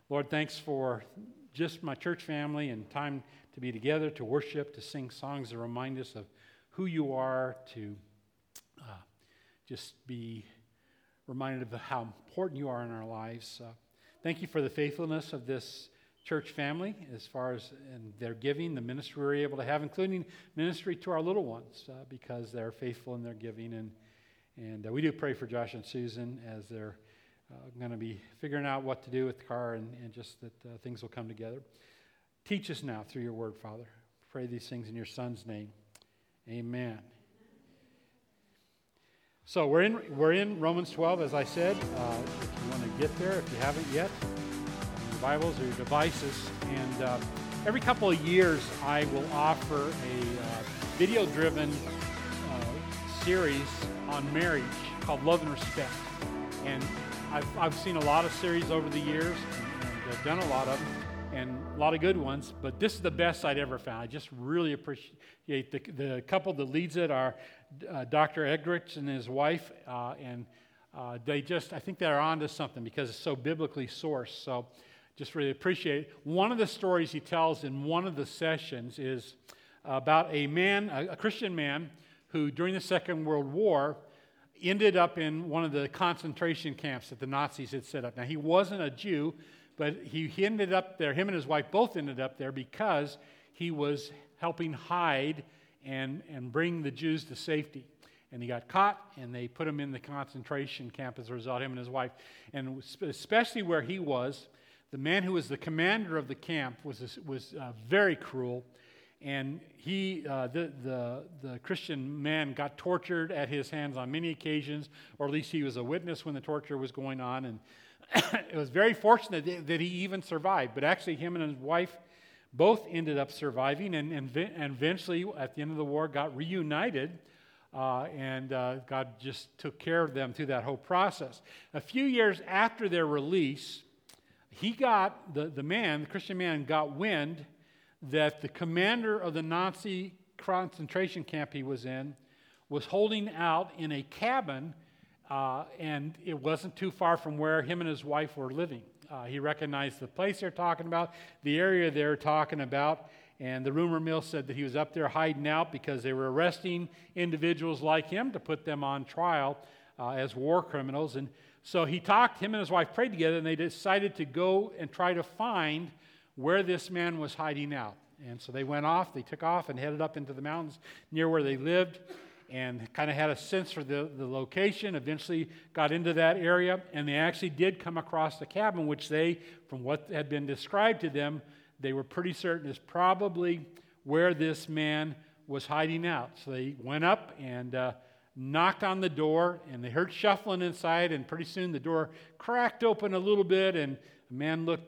Lord, thanks for just my church family and time to be together, to worship, to sing songs that remind us of who you are, to just be reminded of how important you are in our lives. Thank you for the faithfulness of this church family as far as in their giving, the ministry we're able to have, including ministry to our little ones, because they're faithful in their giving. And we do pray for Josh and Susan as they're going to be figuring out what to do with the car and just that things will come together. Teach us now through your word, Father. Pray these things in your Son's name. Amen. So we're in Romans 12, as I said. If you want to get there, if you haven't yet, on your Bibles or your devices. And every couple of years, I will offer a video-driven series on marriage called Love and Respect. And I've seen a lot of series over the years, and I've done a lot of them, and a lot of good ones, but this is the best I'd ever found. I just really appreciate the couple that leads it are Dr. Eggerichs and his wife, and I think they're onto something because it's so biblically sourced, so just really appreciate it. One of the stories he tells in one of the sessions is about a man, a Christian man, who during the Second World War ended up in one of the concentration camps that the Nazis had set up. Now, he wasn't a Jew, but he ended up there, him and his wife both ended up there because he was helping hide and bring the Jews to safety. And he got caught, and they put him in the concentration camp as a result, him and his wife. And especially where he was, the man who was the commander of the camp was very cruel. And the Christian man got tortured at his hands on many occasions, or at least he was a witness when the torture was going on. And it was very fortunate that he even survived. But actually, him and his wife both ended up surviving, and eventually, at the end of the war, got reunited. And God just took care of them through that whole process. A few years after their release, the Christian man, got wind that the commander of the Nazi concentration camp he was in was holding out in a cabin, and it wasn't too far from where him and his wife were living. He recognized the place they're talking about, the area they're talking about, and the rumor mill said that he was up there hiding out because they were arresting individuals like him to put them on trial as war criminals. And so him and his wife prayed together, and they decided to go and try to find where this man was hiding out. And so they took off and headed up into the mountains near where they lived and kind of had a sense for the location, eventually got into that area, and they actually did come across the cabin, which from what had been described to them, they were pretty certain is probably where this man was hiding out. So they went up and knocked on the door, and they heard shuffling inside, and pretty soon the door cracked open a little bit, and a man looked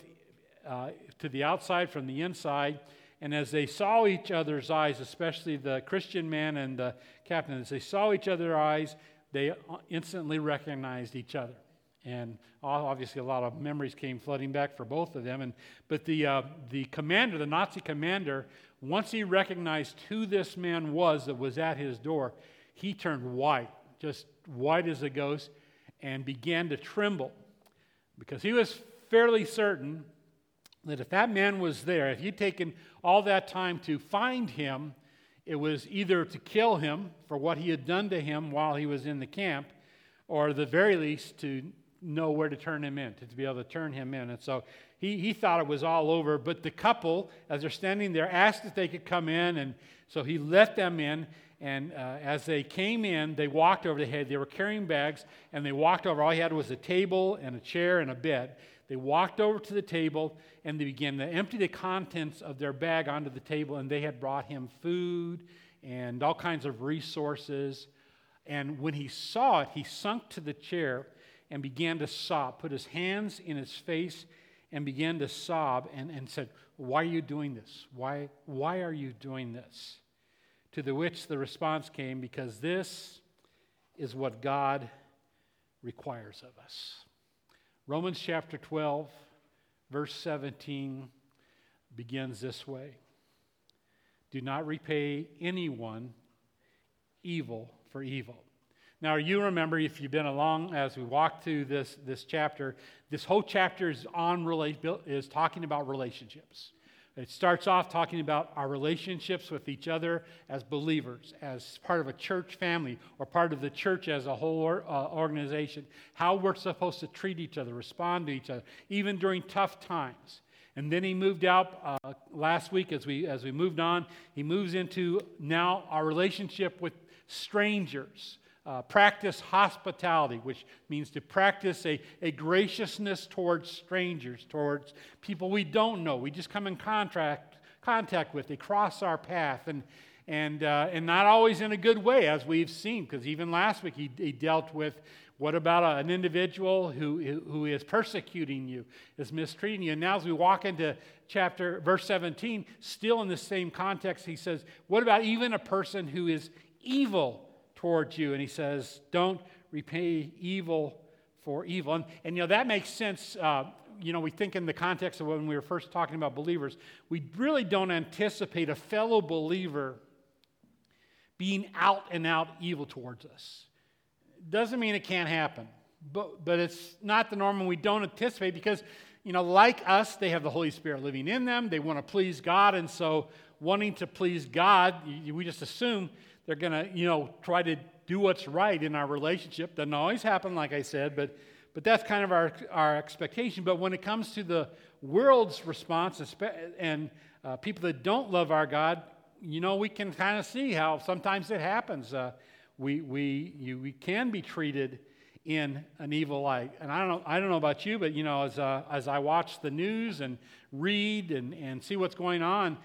to the outside from the inside, and as they saw each other's eyes, especially the Christian man and the captain, as they saw each other's eyes, they instantly recognized each other. And obviously a lot of memories came flooding back for both of them. But the commander, the Nazi commander, once he recognized who this man was that was at his door, he turned white, just white as a ghost, and began to tremble because he was fairly certain that if that man was there, if he'd taken all that time to find him, it was either to kill him for what he had done to him while he was in the camp, or at the very least to know where to turn him in, to be able to turn him in. And so he thought it was all over, but the couple, as they're standing there, asked if they could come in, and so he let them in. And as they came in, they walked over the head. They were carrying bags, and they walked over. All he had was a table and a chair and a bed. They walked over to the table, and they began to empty the contents of their bag onto the table, and they had brought him food and all kinds of resources. And when he saw it, he sunk to the chair and began to sob, put his hands in his face and began to sob and said, "Why are you doing this? Why are you doing this?" To the which the response came, "Because this is what God requires of us." Romans chapter 12, verse 17 begins this way. "Do not repay anyone evil for evil." Now, you remember, if you've been along as we walk through this chapter, this whole chapter is talking about relationships. It starts off talking about our relationships with each other as believers, as part of a church family, or part of the church as a whole organization, how we're supposed to treat each other, respond to each other, even during tough times. And then he moved out last week as we moved on. He moves into now our relationship with strangers. Practice hospitality, which means to practice a graciousness towards strangers, towards people we don't know. We just come in contact with. They cross our path, and not always in a good way, as we've seen. Because even last week he dealt with, what about an individual who is persecuting you, is mistreating you? And now as we walk into verse 17, still in the same context, he says, what about even a person who is evil towards you? And he says, don't repay evil for evil. And that makes sense. We think in the context of when we were first talking about believers, we really don't anticipate a fellow believer being out and out evil towards us. Doesn't mean it can't happen, but it's not the norm, and we don't anticipate because, like us, they have the Holy Spirit living in them. They want to please God, and so wanting to please God, we just assume they're going to, try to do what's right in our relationship. Doesn't always happen, like I said, but that's kind of our expectation. But when it comes to the world's response, and people that don't love our God, we can kind of see how sometimes it happens. We can be treated in an evil light. And I don't know about you, but as I watch the news and read and see what's going on,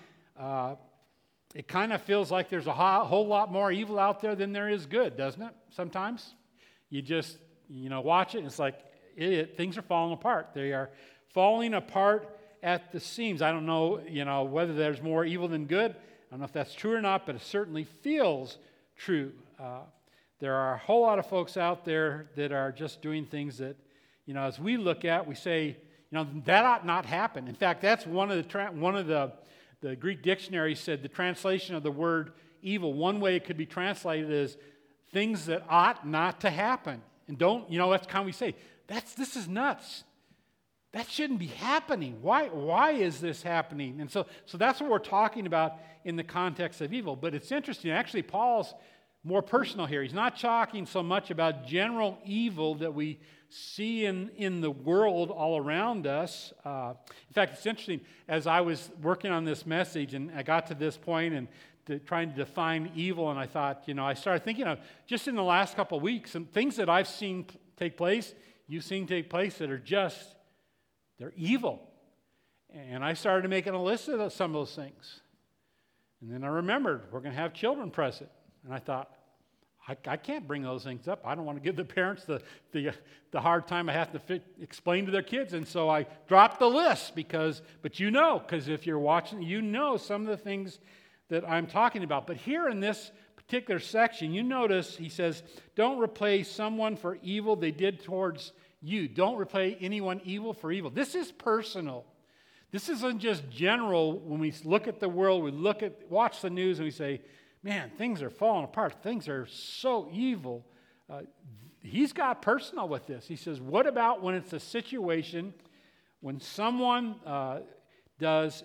it kind of feels like there's a whole lot more evil out there than there is good, doesn't it? Sometimes you just watch it, and it's like things are falling apart. They are falling apart at the seams. I don't know whether there's more evil than good. I don't know if that's true or not, but it certainly feels true. There are a whole lot of folks out there that are just doing things that, as we look at, we say, that ought not happen. In fact, that's one of the Greek dictionary said the translation of the word evil, one way it could be translated is things that ought not to happen. And that's how we say, this is nuts. That shouldn't be happening. Why is this happening? And so that's what we're talking about in the context of evil. But it's interesting. Actually, Paul's more personal here. He's not talking so much about general evil that we see in the world all around us. In fact, it's interesting. As I was working on this message and I got to this point and trying to define evil, and I thought, I started thinking of just in the last couple of weeks, some things that I've seen take place, you've seen take place that are they're evil. And I started making a list of some of those things. And then I remembered we're going to have children present. And I thought, I can't bring those things up. I don't want to give the parents the hard time I have to explain to their kids. And so I dropped the list because if you're watching, some of the things that I'm talking about. But here in this particular section, you notice he says, don't repay someone for evil they did towards you. Don't repay anyone evil for evil. This is personal. This isn't just general. When we look at the world, watch the news, and we say, man, things are falling apart. Things are so evil. He's got personal with this. He says, what about when it's a situation when someone does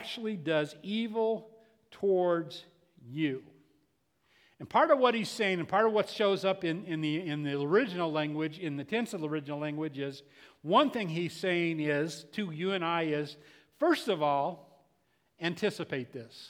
evil towards you? And part of what he's saying, and part of what shows up in the original language, in the tense of the original language, is one thing he's saying is to you and I is, first of all, anticipate this.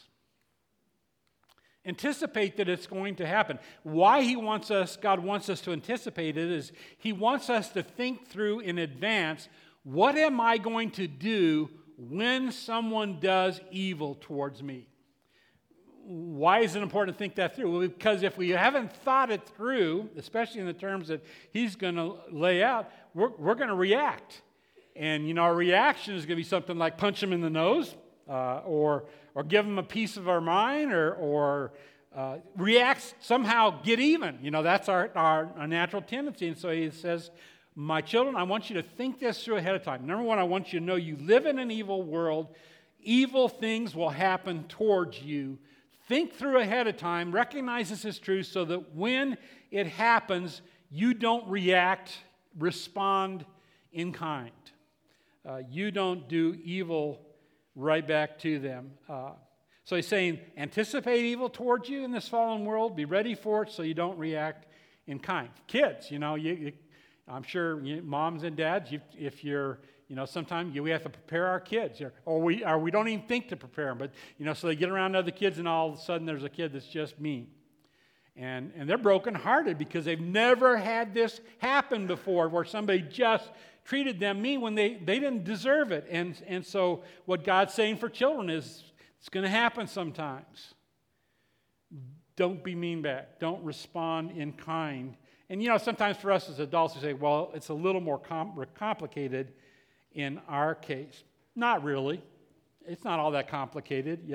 Anticipate that it's going to happen. Why God wants us to anticipate it is He wants us to think through in advance, what am I going to do when someone does evil towards me? Why is it important to think that through? Well, because if we haven't thought it through, especially in the terms that He's going to lay out, we're going to react. And, our reaction is going to be something like punch them in the nose, or give them a piece of our mind, or react, somehow get even. That's our natural tendency. And so he says, my children, I want you to think this through ahead of time. Number one, I want you to know you live in an evil world. Evil things will happen towards you. Think through ahead of time. Recognize this is true so that when it happens, you don't respond in kind. You don't do evil right back to them. So he's saying, anticipate evil towards you in this fallen world. Be ready for it so you don't react in kind. Kids, I'm sure moms and dads, if you're, sometimes we have to prepare our kids, or we don't even think to prepare them. But, so they get around other kids and all of a sudden there's a kid that's just mean. And they're brokenhearted because they've never had this happen before where somebody just treated them mean when they didn't deserve it. And so what God's saying for children is it's going to happen sometimes. Don't be mean back. Don't respond in kind. And sometimes for us as adults we say, well, it's a little more complicated in our case. Not really. It's not all that complicated.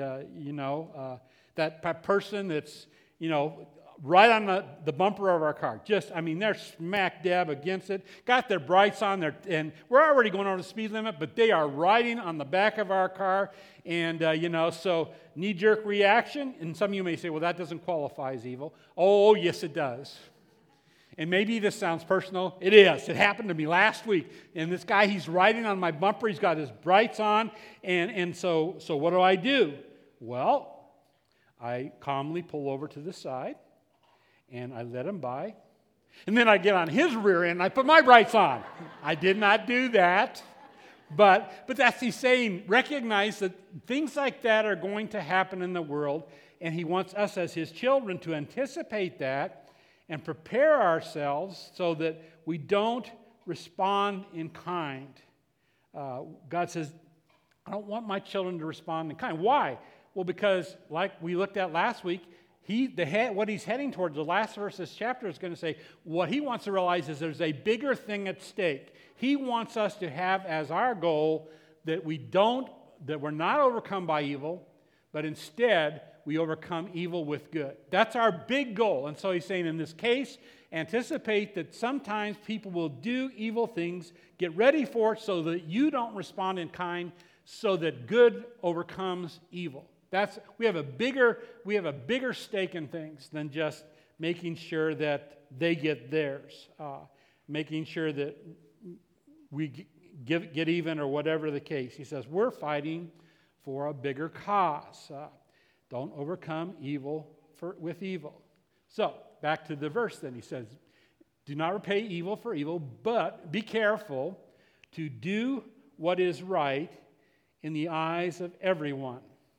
That person that's, right on the bumper of our car. They're smack dab against it. Got their brights on there, and we're already going over the speed limit, but they are riding on the back of our car. And, so knee-jerk reaction. And some of you may say, well, that doesn't qualify as evil. Oh, yes, it does. And maybe this sounds personal. It is. It happened to me last week. And this guy, he's riding on my bumper. He's got his brights on. And so what do? Well, I calmly pull over to the side. And I let him by. And then I get on his rear end and I put my brights on. I did not do that. But that's he's saying, recognize that things like that are going to happen in the world. And he wants us as his children to anticipate that and prepare ourselves so that we don't respond in kind. God says, I don't want my children to respond in kind. Why? Well, because like we looked at last week, what he's heading towards, the last verse of this chapter is going to say, what he wants to realize is there's a bigger thing at stake. He wants us to have as our goal that we're not overcome by evil, but instead we overcome evil with good. That's our big goal. And so he's saying in this case, anticipate that sometimes people will do evil things. Get ready for it so that you don't respond in kind, so that good overcomes evil. We have a bigger stake in things than just making sure that they get theirs, making sure that we get even or whatever the case. He says we're fighting for a bigger cause. Don't overcome evil with evil. So back to the verse. Then he says, "Do not repay evil for evil, but be careful to do what is right in the eyes of everyone."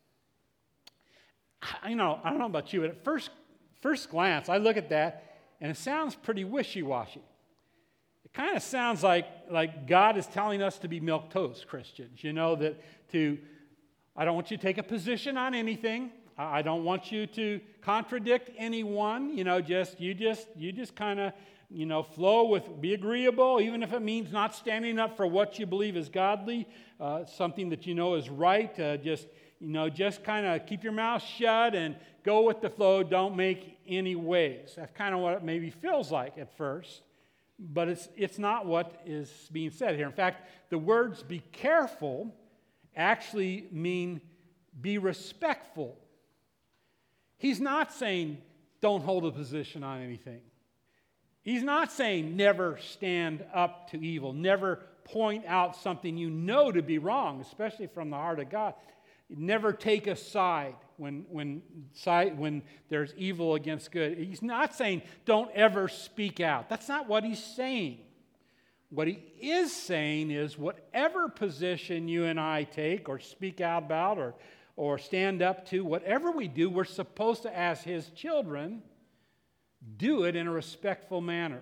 I don't know about you, but at first glance, I look at that, and it sounds pretty wishy-washy. It kind of sounds like God is telling us to be milquetoast Christians. I don't want you to take a position on anything. I don't want you to contradict anyone. You just kind of flow with, be agreeable, even if it means not standing up for what you believe is godly, something that you know is right. Just kind of keep your mouth shut and go with the flow. Don't make any waves. That's kind of what it maybe feels like at first. But it's not what is being said here. In fact, the words "be careful" actually mean be respectful. He's not saying don't hold a position on anything. He's not saying never stand up to evil, never point out something you know to be wrong, especially from the heart of God. Never take a side when there's evil against good. He's not saying don't ever speak out. That's not what he's saying. What he is saying is whatever position you and I take or speak out about or stand up to, whatever we do, we're supposed to, as his children, do it in a respectful manner.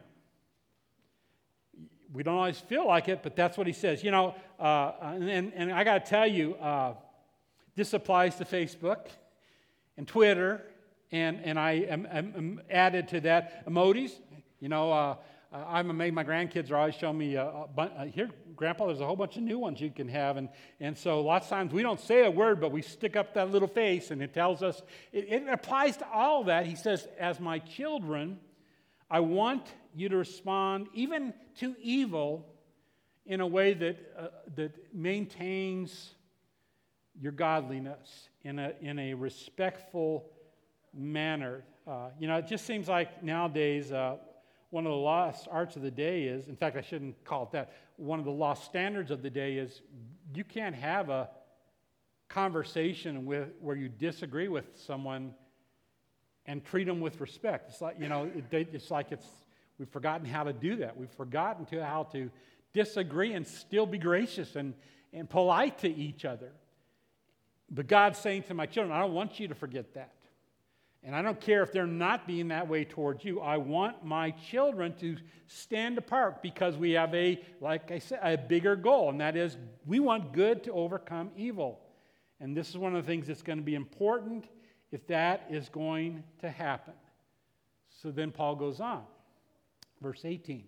We don't always feel like it, but that's what he says. And I got to tell you, this applies to Facebook and Twitter, and I am added to that. Emojis. I'm amazed. My grandkids are always showing me, here, Grandpa, there's a whole bunch of new ones you can have. And so lots of times we don't say a word, but we stick up that little face, and it tells us. It applies to all of that. He says, as my children, I want you to respond even to evil in a way that maintains your godliness in a respectful manner. It just seems like nowadays one of the lost arts of the day is, in fact, I shouldn't call it that, one of the lost standards of the day is you can't have a conversation where you disagree with someone and treat them with respect. It's like, we've forgotten how to do that. We've forgotten how to disagree and still be gracious and polite to each other. But God's saying to my children, I don't want you to forget that. And I don't care if they're not being that way towards you. I want my children to stand apart because we have like I said, a bigger goal, and that is we want good to overcome evil. And this is one of the things that's going to be important if that is going to happen. So then Paul goes on. Verse 18.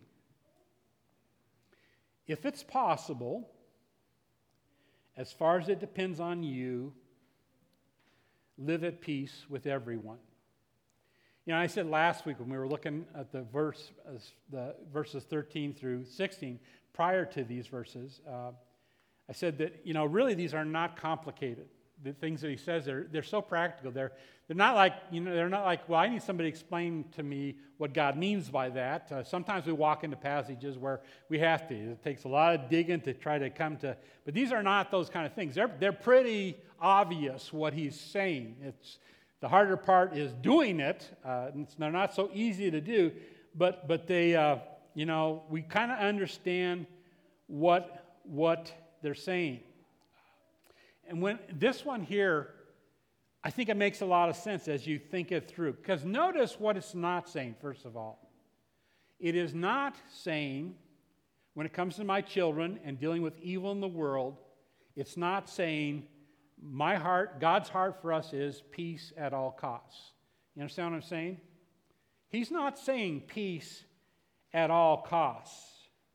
If it's possible, as far as it depends on you, live at peace with everyone. I said last week when we were looking at the verses 13 through 16, prior to these verses, I said that, really these are not complicated. The things that he says, they're so practical. They're not like, well, I need somebody to explain to me what God means by that. Sometimes we walk into passages where we have to. It takes a lot of digging to try to come to, but these are not those kind of things. They're pretty obvious what he's saying. The harder part is doing it. They're not so easy to do, but they, we kind of understand what they're saying. And when this one here, I think it makes a lot of sense as you think it through. Because notice what it's not saying, first of all. It is not saying, when it comes to my children and dealing with evil in the world, it's not saying, God's heart for us is peace at all costs. You understand what I'm saying? He's not saying peace at all costs.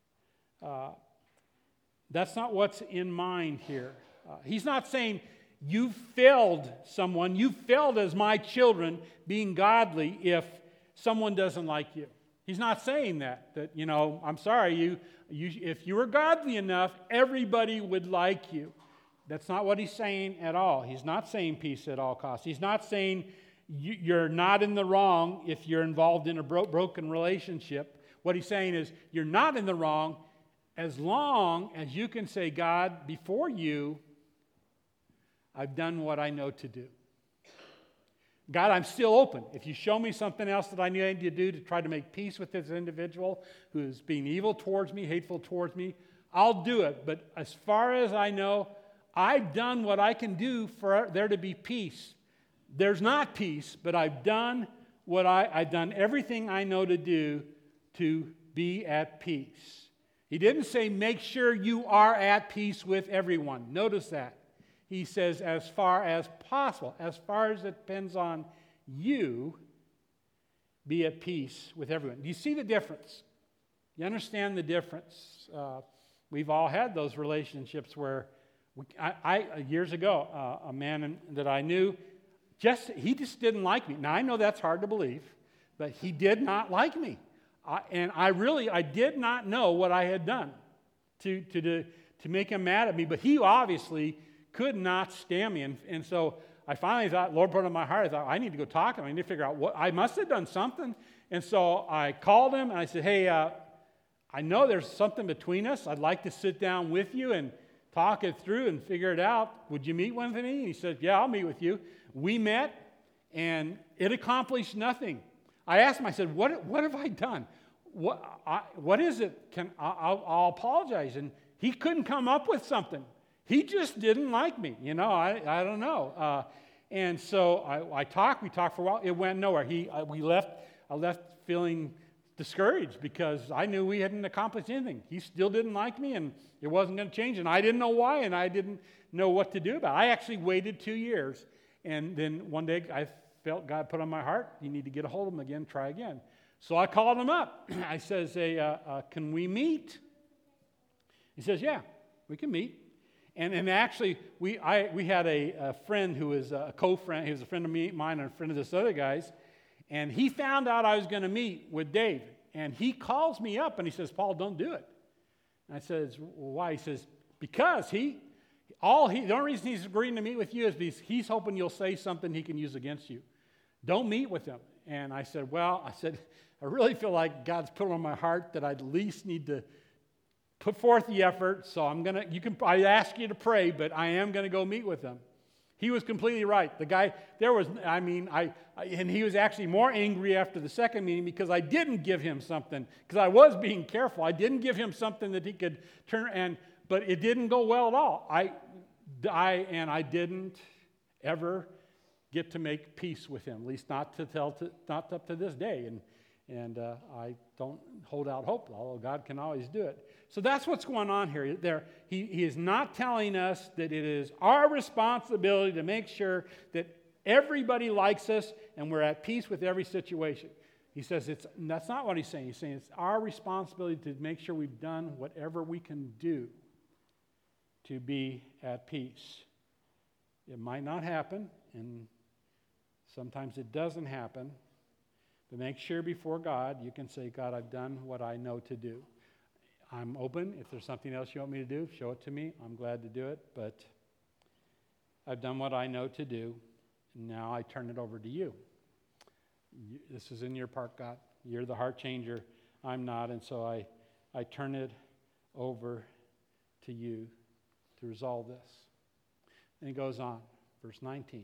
That's not what's in mind here. He's not saying you failed someone, you failed as my children being godly if someone doesn't like you. He's not saying that I'm sorry, if you were godly enough, everybody would like you. That's not what he's saying at all. He's not saying peace at all costs. He's not saying you're not in the wrong if you're involved in a broken relationship. What he's saying is you're not in the wrong as long as you can say, God, before you, I've done what I know to do. God, I'm still open. If you show me something else that I need to do to try to make peace with this individual who is being evil towards me, hateful towards me, I'll do it. But as far as I know, I've done what I can do for there to be peace. There's not peace, but I've done I've done everything I know to do to be at peace. He didn't say make sure you are at peace with everyone. Notice that. He says, as far as possible, as far as it depends on you, be at peace with everyone. Do you see the difference? You understand the difference? We've all had those relationships where, years ago, a man that I knew, he just didn't like me. Now, I know that's hard to believe, but he did not like me. I did not know what I had done to make him mad at me, but he obviously could not stand me. And so I finally thought, Lord put it on my heart, I thought, I need to go talk to him. I need to figure out what, I must have done something. And so I called him and I said, hey, I know there's something between us. I'd like to sit down with you and talk it through and figure it out. Would you meet with me? And he said, yeah, I'll meet with you. We met and it accomplished nothing. I asked him, I said, what have I done? What is it? I'll apologize. And he couldn't come up with something. He just didn't like me, I don't know. And so we talked for a while. It went nowhere. I left feeling discouraged because I knew we hadn't accomplished anything. He still didn't like me, and it wasn't going to change. And I didn't know why, and I didn't know what to do about it. I actually waited 2 years. And then one day I felt God put on my heart, you need to get a hold of him again, try again. So I called him up. I says, hey, can we meet? He says, yeah, we can meet. And actually, we had a friend who was a co-friend. He was a friend of mine and a friend of this other guy's. And he found out I was going to meet with Dave. And he calls me up and he says, Paul, don't do it. And I says, well, why? He says, because the only reason he's agreeing to meet with you is because he's hoping you'll say something he can use against you. don't meet with them. And I said, I really feel like God's put on my heart that I at least need to put forth the effort. So I ask you to pray, but I am going to go meet with them. He was completely right. The guy, and he was actually more angry after the second meeting because I didn't give him something, because I was being careful. I didn't give him something that he could but it didn't go well at all. I didn't ever get to make peace with him, at least not up to this day. And I don't hold out hope, although God can always do it. So that's what's going on here. He is not telling us that it is our responsibility to make sure that everybody likes us and we're at peace with every situation. He says that's not what he's saying. He's saying it's our responsibility to make sure we've done whatever we can do to be at peace. It might not happen, and sometimes it doesn't happen, but make sure before God you can say, God, I've done what I know to do. I'm open. If there's something else you want me to do, show it to me. I'm glad to do it, but I've done what I know to do, and now I turn it over to you. This is in your part, God. You're the heart changer. I'm not, and so I turn it over to you to resolve this. And he goes on, verse 19.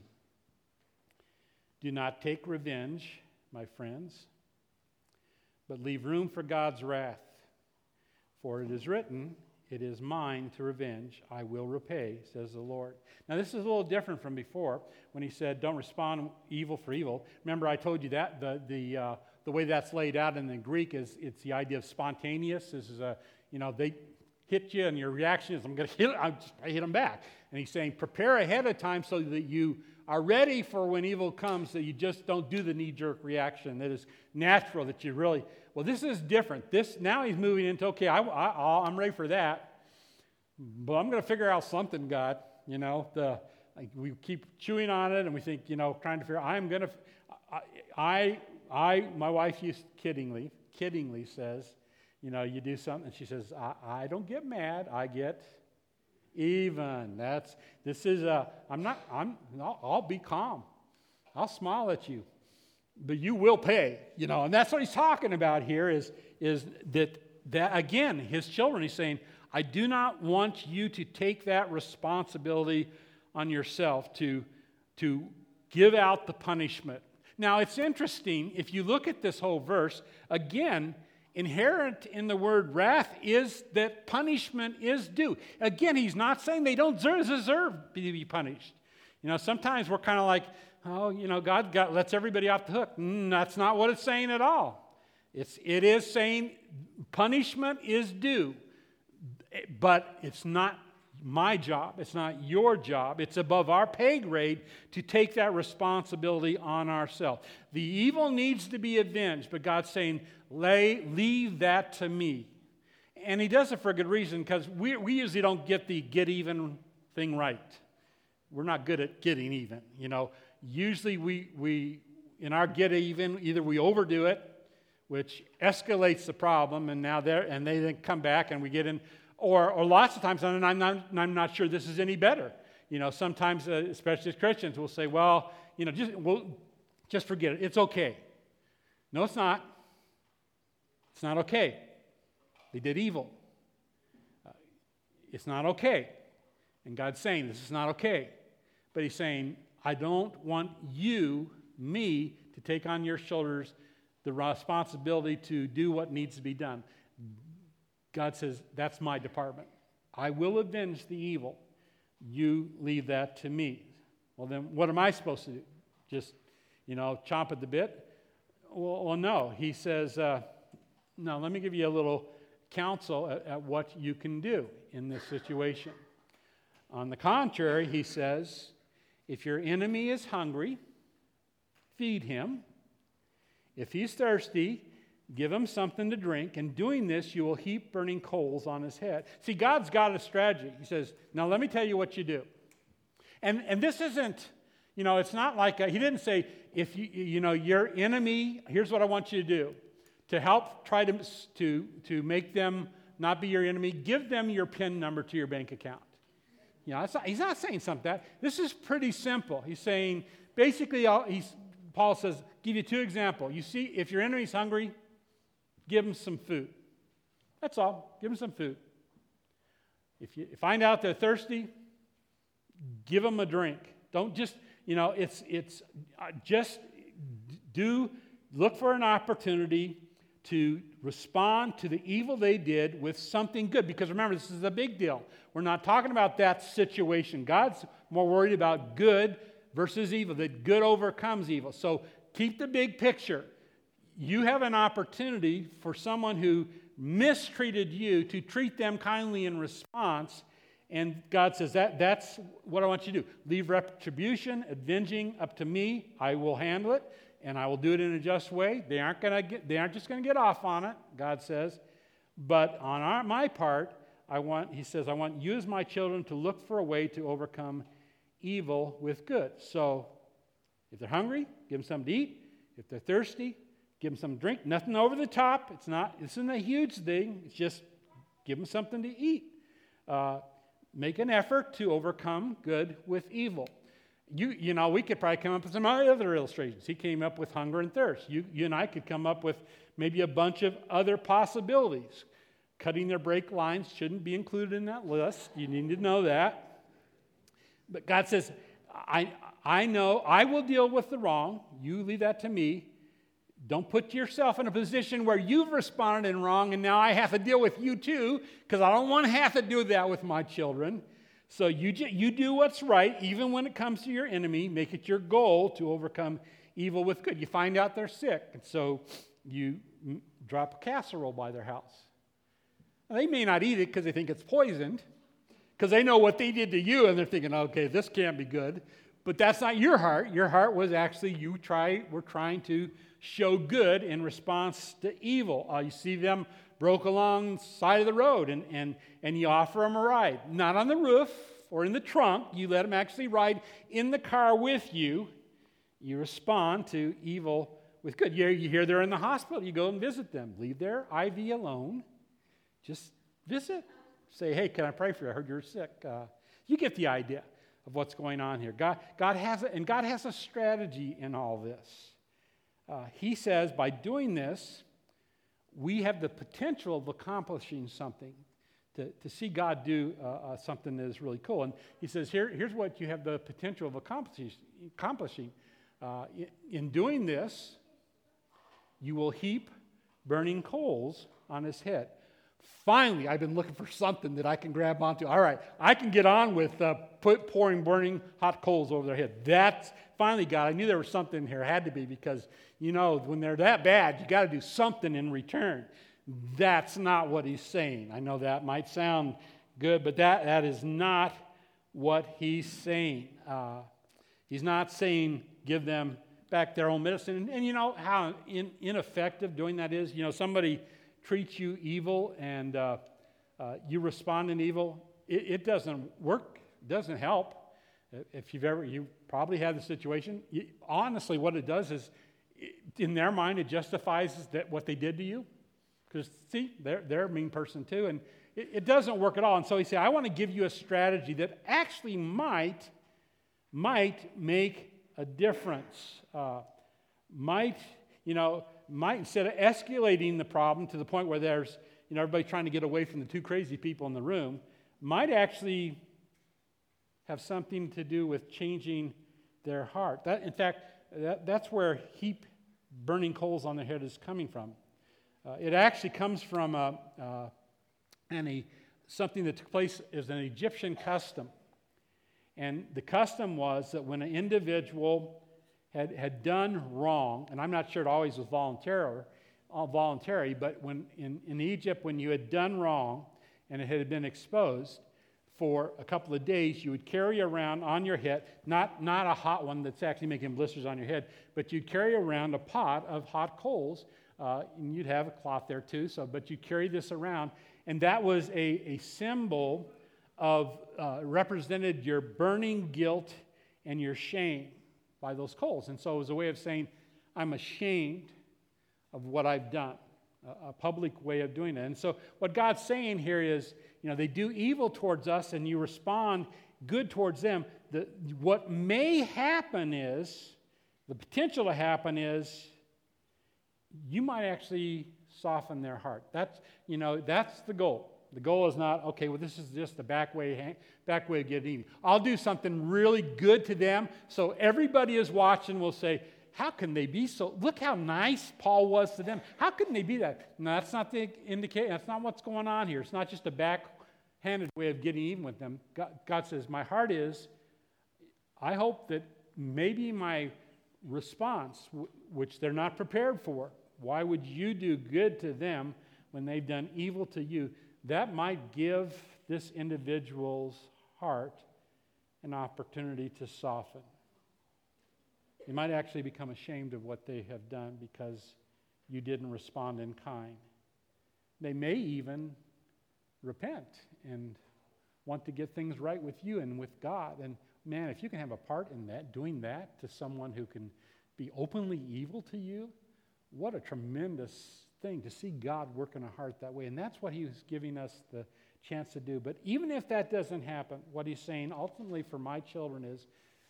Do not take revenge, my friends, but leave room for God's wrath. For it is written, it is mine to revenge, I will repay, says the Lord. Now this is a little different from before when he said, don't respond evil for evil. Remember I told you that the way that's laid out in the Greek is it's the idea of spontaneous. This is they hit you and your reaction is, I'm going to hit them, I hit them back. And he's saying, prepare ahead of time so that you are ready for when evil comes, that you just don't do the knee-jerk reaction that is natural, that you really, well, this is different. Now he's moving into, okay, I'm ready for that, but I'm going to figure out something, God. We keep chewing on it, and we think, trying to figure out, my wife used kiddingly says, you do something, and she says, I don't get mad, I get even. I'll be calm. I'll smile at you, but you will pay, and that's what he's talking about here is that again, his children, he's saying, I do not want you to take that responsibility on yourself to give out the punishment. Now, it's interesting, if you look at this whole verse, again, inherent in the word wrath is that punishment is due. Again, he's not saying they don't deserve to be punished. Sometimes we're kind of like, God lets everybody off the hook. That's not what it's saying at all. It is saying punishment is due, but it's not my job. It's not your job. It's above our pay grade to take that responsibility on ourselves. The evil needs to be avenged, but God's saying, leave that to me. And he does it for a good reason, because we usually don't get the get even thing right. We're not good at getting even. Usually we in our get even, either we overdo it, which escalates the problem, and they then come back and we get in. Or lots of times, and I'm not sure this is any better. Sometimes, especially as Christians, we'll say, well, just forget it. It's okay. No, it's not. It's not okay. They did evil. It's not okay. And God's saying, this is not okay. But he's saying, I don't want me, to take on your shoulders the responsibility to do what needs to be done. God says, that's my department. I will avenge the evil. You leave that to me. Well, then what am I supposed to do? Just, chomp at the bit? Well, no. He says, no, let me give you a little counsel at what you can do in this situation. On the contrary, he says, if your enemy is hungry, feed him. If he's thirsty, give him something to drink. In doing this, you will heap burning coals on his head. See, God's got a strategy. He says, now let me tell you what you do. And this isn't, it's not like, he didn't say, if your enemy, here's what I want you to do. To help try to make them not be your enemy, give them your PIN number to your bank account. He's not saying something like that. This is pretty simple. He's saying, basically, Paul says, give you two examples. You see, if your enemy's hungry, give him some food. That's all. Give them some food. If you find out they're thirsty, give them a drink. Don't just, just look for an opportunity to respond to the evil they did with something good. Because remember, this is a big deal. We're not talking about that situation. God's more worried about good versus evil, that good overcomes evil. So keep the big picture. You have an opportunity for someone who mistreated you to treat them kindly in response. And God says, that's what I want you to do. Leave retribution, avenging up to me. I will handle it, and I will do it in a just way. They aren't just going to get off on it, God says. But on my part, I want you as my children to look for a way to overcome evil with good. So if they're hungry, give them something to eat. If they're thirsty, give them some drink. Nothing over the top. This isn't a huge thing. It's just give them something to eat. Make an effort to overcome good with evil. We could probably come up with some other illustrations. He came up with hunger and thirst. You and I could come up with maybe a bunch of other possibilities. Cutting their brake lines shouldn't be included in that list. You need to know that. But God says, I know I will deal with the wrong. You leave that to me. Don't put yourself in a position where you've responded in wrong and now I have to deal with you too, because I don't want to have to do that with my children. So you do what's right, even when it comes to your enemy. Make it your goal to overcome evil with good. You find out they're sick, and so you drop a casserole by their house. Now, they may not eat it because they think it's poisoned, because they know what they did to you, and they're thinking, okay, this can't be good. But that's not your heart. Your heart was actually we're trying to show good in response to evil. You see them broke along the side of the road, and you offer them a ride. Not on the roof or in the trunk. You let them actually ride in the car with you. You respond to evil with good. You hear they're in the hospital. You go and visit them. Leave their IV alone. Just visit. Say, hey, can I pray for you? I heard you're sick. You get the idea of what's going on here. God has a strategy in all this. He says by doing this, we have the potential of accomplishing something, to see God do something that is really cool. And he says, here's what you have the potential of accomplishing. In doing this, you will heap burning coals on his head. Finally, I've been looking for something that I can grab onto. All right, I can get on with pouring burning hot coals over their head. That's finally, God, I knew there was something here. It had to be, because, when they're that bad, you got to do something in return. That's not what he's saying. I know that might sound good, but that is not what he's saying. He's not saying give them back their own medicine. And you know how ineffective doing that is? Somebody treats you evil and you respond in evil. It doesn't work. It doesn't help. If you probably had the situation. Honestly, what it does is, in their mind, it justifies that what they did to you. Because, see, they're a mean person too. And it doesn't work at all. And so he said, I want to give you a strategy that actually might make a difference. Might, instead of escalating the problem to the point where there's, everybody trying to get away from the two crazy people in the room, might actually have something to do with changing their heart. That's where heap burning coals on their head is coming from. It actually comes from something that took place as an Egyptian custom. And the custom was that when an individual had done wrong, and I'm not sure it always was voluntary, but when in Egypt, when you had done wrong and it had been exposed, for a couple of days, you would carry around on your head, not a hot one that's actually making blisters on your head, but you'd carry around a pot of hot coals, and you'd have a cloth there too, but you'd carry this around, and that was a symbol of, represented your burning guilt and your shame by those coals. And so it was a way of saying, I'm ashamed of what I've done, a public way of doing it. And so what God's saying here is, they do evil towards us and you respond good towards them. What may happen is the potential to happen is you might actually soften their heart. That's the goal. The goal is not, okay, well, this is just the back way of getting even. I'll do something really good to them so everybody is watching will say, how can they be so, look how nice Paul was to them. How can they be that? No, that's not the indication. That's not what's going on here. It's not just a backhanded way of getting even with them. God says, my heart is, I hope that maybe my response, which they're not prepared for, why would you do good to them when they've done evil to you? That might give this individual's heart an opportunity to soften. They might actually become ashamed of what they have done because you didn't respond in kind. They may even repent and want to get things right with you and with God. And man, if you can have a part in that, doing that to someone who can be openly evil to you, what a tremendous thing to see God work in a heart that way. And that's what he was giving us the chance to do. But even if that doesn't happen, what he's saying ultimately for my children is,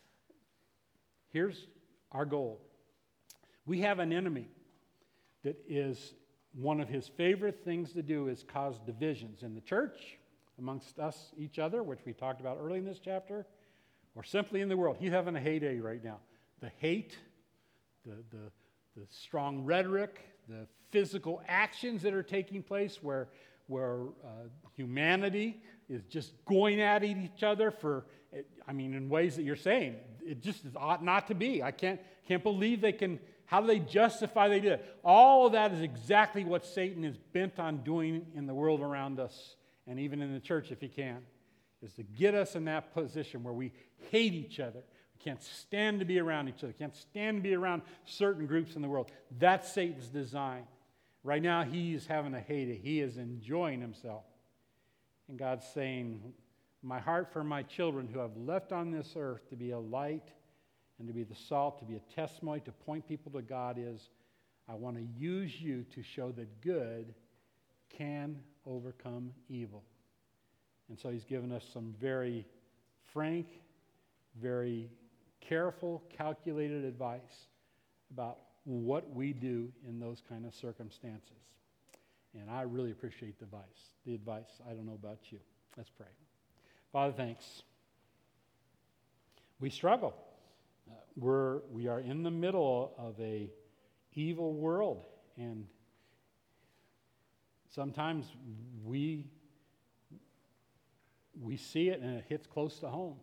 here's our goal. We have an enemy that is one of his favorite things to do is cause divisions in the church, amongst us, each other, which we talked about early in this chapter, or simply in the world. He's having a heyday right now. The hate, the strong rhetoric, the physical actions that are taking place where humanity is just going at each other in ways that you're saying, it just ought not to be. I can't believe how do they justify they did it? All of that is exactly what Satan is bent on doing in the world around us, and even in the church if he can, is to get us in that position where we hate each other. We can't stand to be around each other. Can't stand to be around certain groups in the world. That's Satan's design. Right now, he's having a heyday. He is enjoying himself. And God's saying, my heart for my children who have left on this earth to be a light and to be the salt, to be a testimony, to point people to God is, I want to use you to show that good can overcome evil. And so he's given us some very frank, very careful, calculated advice about what we do in those kind of circumstances. And I really appreciate the advice. I don't know about you. Let's pray. Father, thanks. We struggle. We are in the middle of a evil world, and sometimes we see it and it hits close to home.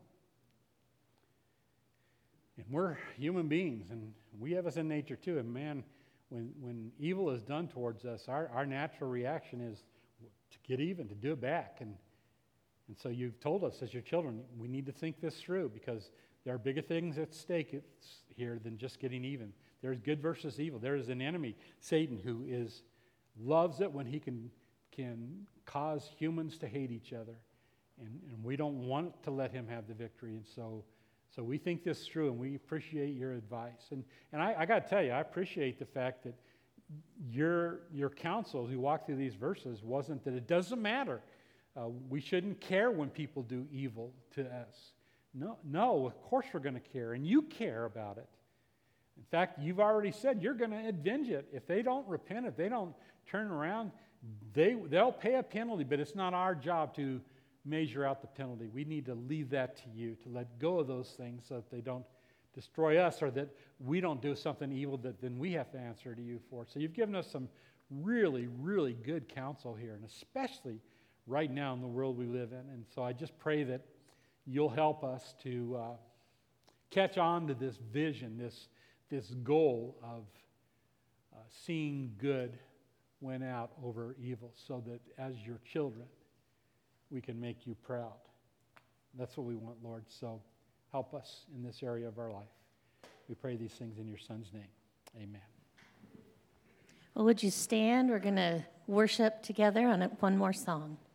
And we're human beings, and we have us in nature too. And man, when evil is done towards us, our natural reaction is to get even, to do it back. And so you've told us as your children, we need to think this through because there are bigger things at stake here than just getting even. There's good versus evil. There is an enemy, Satan, who loves it when he can cause humans to hate each other. And we don't want to let him have the victory. And so we think this through, and we appreciate your advice. And I got to tell you, I appreciate the fact that your counsel as we walk through these verses wasn't that it doesn't matter. We shouldn't care when people do evil to us. No, of course we're going to care, and you care about it. In fact, you've already said you're going to avenge it. If they don't repent, if they don't turn around, they'll pay a penalty, but it's not our job to measure out the penalty. We need to leave that to you, to let go of those things so that they don't destroy us or that we don't do something evil that then we have to answer to you for. So you've given us some really, really good counsel here, and especially right now in the world we live in. And so I just pray that you'll help us to catch on to this vision, this goal of seeing good win out over evil so that as your children, we can make you proud. That's what we want, Lord. So help us in this area of our life. We pray these things in your Son's name. Amen. Well, would you stand? We're going to worship together on one more song.